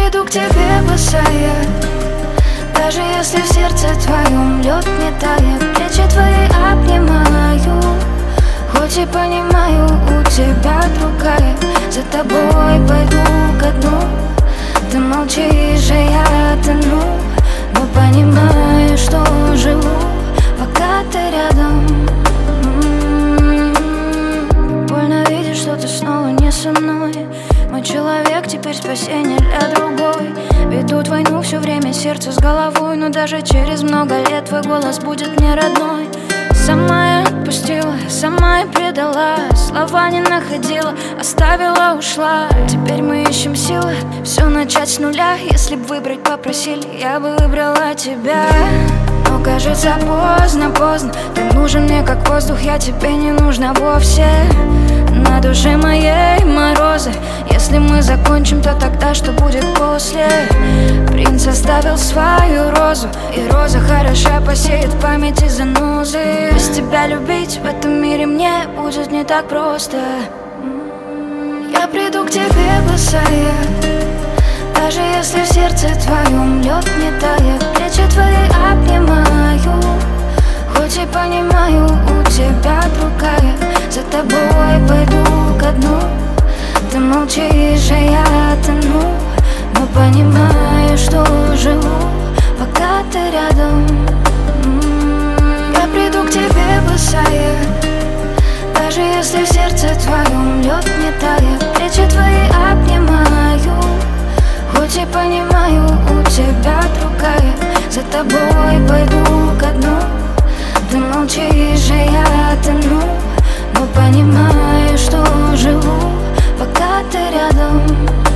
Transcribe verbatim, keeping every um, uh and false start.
приду к тебе босая, даже если в сердце твоем лед не тает. Плечи твои обнимаю, хоть и понимаю, у тебя другая. За тобой пойду ко дну, ты молчишь, а я тону, но понимаю, что живу, пока ты рядом. Больно видеть, что ты снова не со мной. Мой человек теперь спасение для другой. Ведут войну все время, сердце с головой, но даже через много лет твой голос будет мне родной. Сама я отпустила, сама я предала, слова не находила, оставила, ушла. Теперь мы ищем силы все начать с нуля. Если б выбрать попросили, я бы выбрала тебя. Но кажется поздно, поздно. Ты нужен мне как воздух, я тебе не нужна вовсе. На душе моей морозы. Если мы закончим, то тогда что будет после? Принц оставил свою розу, и роза хороша посеет в памяти занозы. Без тебя любить в этом мире мне будет не так просто. Я приду к тебе босая, даже если в сердце твоем лед не тает. Плечи твои обнимаю, хоть и понимаю, у тебя другая. За тобой пойду ко дну, ты молчишь, а я тону, но понимаю, что живу, пока ты рядом. Я приду к тебе босая, даже если в сердце твоем лед не тает. Плечи твои обнимаю, хоть и понимаю, у тебя другая. За тобой пойду ко дну, ты молчишь, а я тону, но понимаю, что живу, пока ты рядом.